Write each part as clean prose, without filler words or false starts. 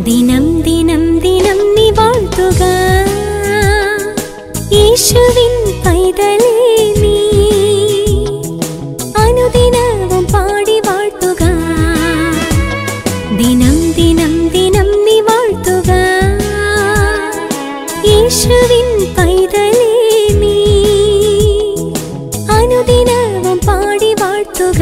ദിനം ദിനം ദിനം നീ വാഴ്ത്തുക യേശുവിൻ പൈതലേ നീ അനുദിനവും പാടി വാഴ്ത്തുക ദിനം ദിനം ദിനം നീ വാഴ്ത്തുക യേശുവിൻ പൈതലേ നീ അനുദിനവും പാടി വാഴ്ത്തുക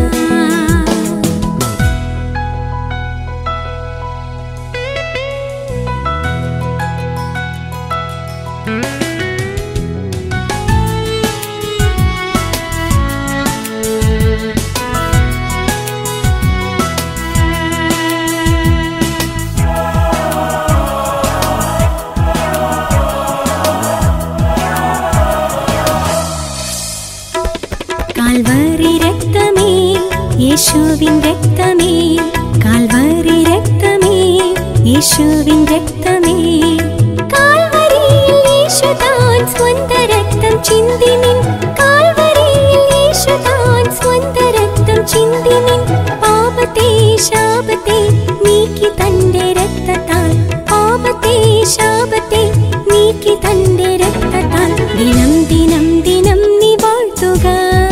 കാൽവരി രക്തമേ യേശുവിൻ രക്തമേ കാൽവരി രക്തമേ യേശുവിൻ രക്തമേ കാൽവരിയിൽ യേശു താൻ സ്വന്ത രക്തം ചിന്തി നിൻ കാൽവരിയിൽ യേശു താൻ സ്വന്ത രക്തം ചിന്തി നിൻ പാപത്തെ ശാപത്തെ നീക്കി തന്റെ രക്തത്താൽ പാപത്തെ ശാപത്തെ നീക്കി തന്റെ രക്തത്താൽ ദിനം ദിനം ദിനം നീ വാഴ്ത്തുക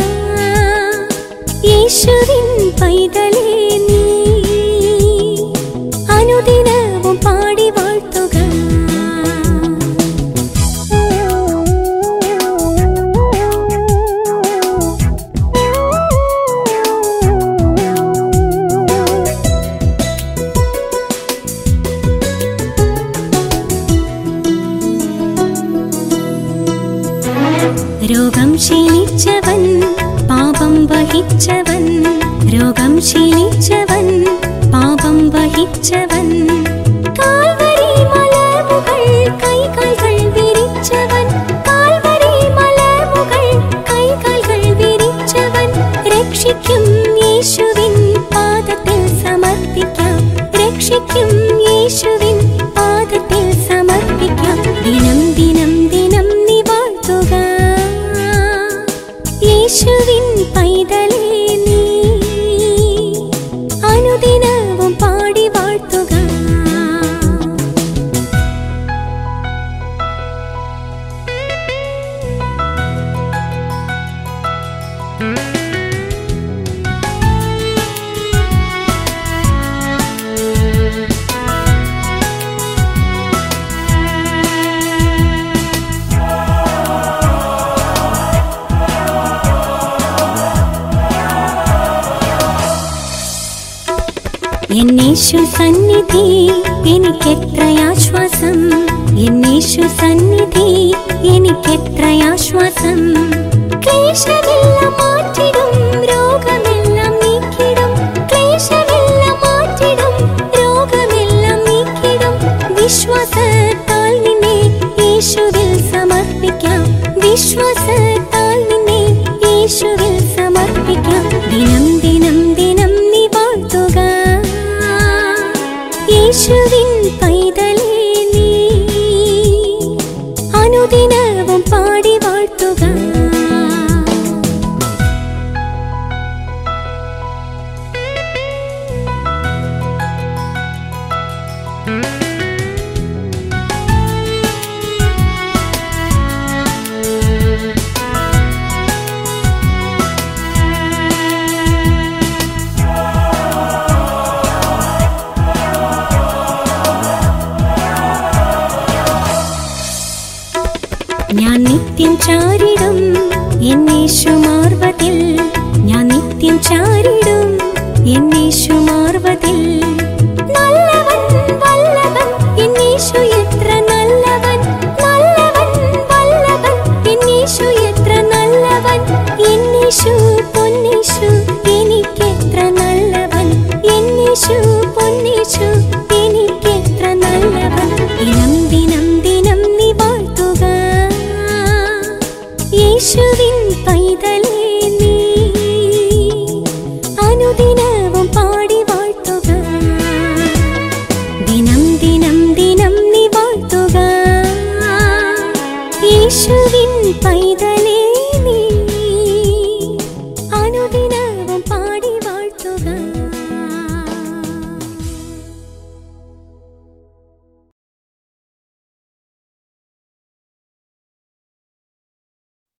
യേശുവിൻ പൈതലേ നീ അനുദിനവും പാടി വാഴ്ത്തുക രോഗം ശീലിച്ചവൻ പാപം വഹിച്ചവൻ രോഗം ശീലിച്ചവൻ പാപം വഹിച്ചവൻ കാൽവരി മലമുകൾ കൈകാലുകൾ വിരിച്ചവൻ കാൽവരി മലമുകൾ കൈകാലുകൾ വിരിച്ചവൻ രക്ഷിക്കും യേശുവിൻ പാദത്തിൽ സമർപ്പിക്കാം രക്ഷിക്കും യേശുവിൻ പാദത്തിൽ സമർപ്പിക്കാം ദിനം ദിനം ദിനം നീ വാഴ്ത്തുക യേശുവിൻ പൈതലേ നീ അനുദിനവും പാടി വാഴ്ത്തുക എന്നേശു സന്നിധി എനിക്കെത്രയാശ്വാസം എന്നേശു സന്നിധി എനിക്കെത്രയാശ്വാസം ക്ലേശമെല്ലാം മാറ്റിടും രോഗമെല്ലാം നീക്കിടും ക്ലേശമെല്ലാം മാറ്റിടും രോഗമെല്ലാം നീക്കിടും വിശ്വാസത്താൽ നിന്നെ യേശുവിൽ സമർപ്പിക്കാം വിശ്വാസത്താൽ നിന്നെ യേശുവിൽ സമർപ്പിക്കാം ദിനം ദിനം ദിനം നീ വാഴ്ത്തുക യേശുവിൻ പൈതലേ നീ അനുദിനവും പാടി വാഴ്ത്തുക ഞാൻ നിത്യം ചാരിടും എന്നേശു മാർവതിൽ ഞാൻ നിത്യം ചാരിടും എന്നേശു മാർവതിൽ നല്ലവൻ വല്ലവൻ എന്നേശു എത്ര നല്ലവൻ നല്ലവൻ വല്ലവൻ എന്നേശു എത്ര നല്ലവൻ എന്നേശു പൊന്നേശു എനിക്കെത്ര നല്ലവൻ എന്നേശു പൊന്നേശു എനിക്കെത്ര നല്ലവൻ ദിനം ദിനം ദിനം നീ വാഴ്ത്തുക യേശുവിൻ പൈതലേ നീ അനുദിനവും പാടി വാഴ്ത്തുക ദിനം ദിനം ദിനം നീ വാഴ്ത്തുക യേശുവിൻ പൈതലേ